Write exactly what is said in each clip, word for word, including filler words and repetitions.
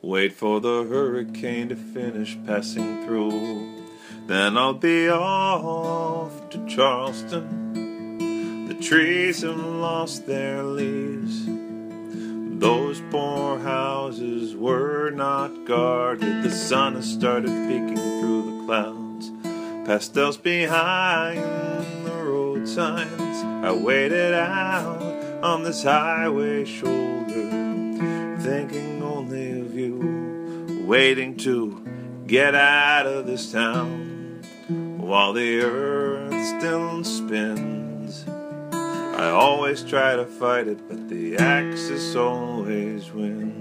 Wait for the hurricane to finish passing through. Then I'll be off to Charleston. The trees have lost their leaves. Those poor houses were not guarded. The sun has started peeking through the clouds. Pastels behind the road signs. I waited out on this highway shoulder, thinking only of you, waiting to get out of this town while the earth still spins. I always try to fight it, but the axis always wins.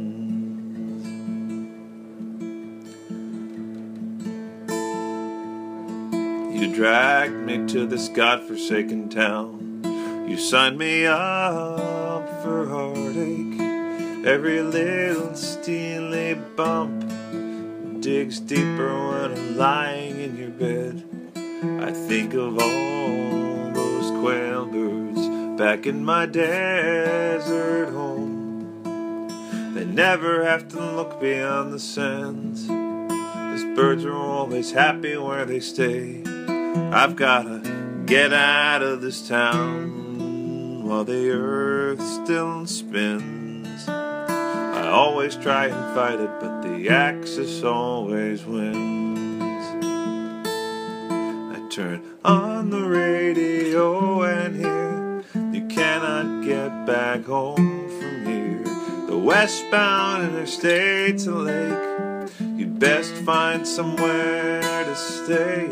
You dragged me to this godforsaken town. You signed me up for heartache. Every little steely bump digs deeper when I'm lying in your bed. I think of all those quail birds back in my desert home. They never have to look beyond the sands. These birds are always happy where they stay. I've gotta get out of this town while the earth still spins. I always try and fight it, but the axis always wins. I turn on the radio and hear you cannot get back home from here. The westbound interstate's a lake. You'd best find somewhere to stay.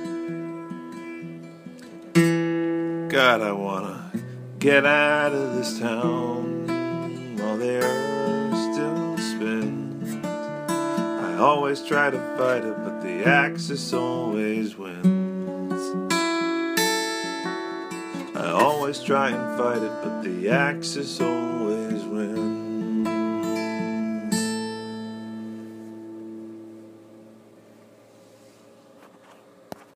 God, I wanna get out of this town while the earth still spins. I always try to fight it, but the axis always wins. I always try and fight it, but the axis always wins.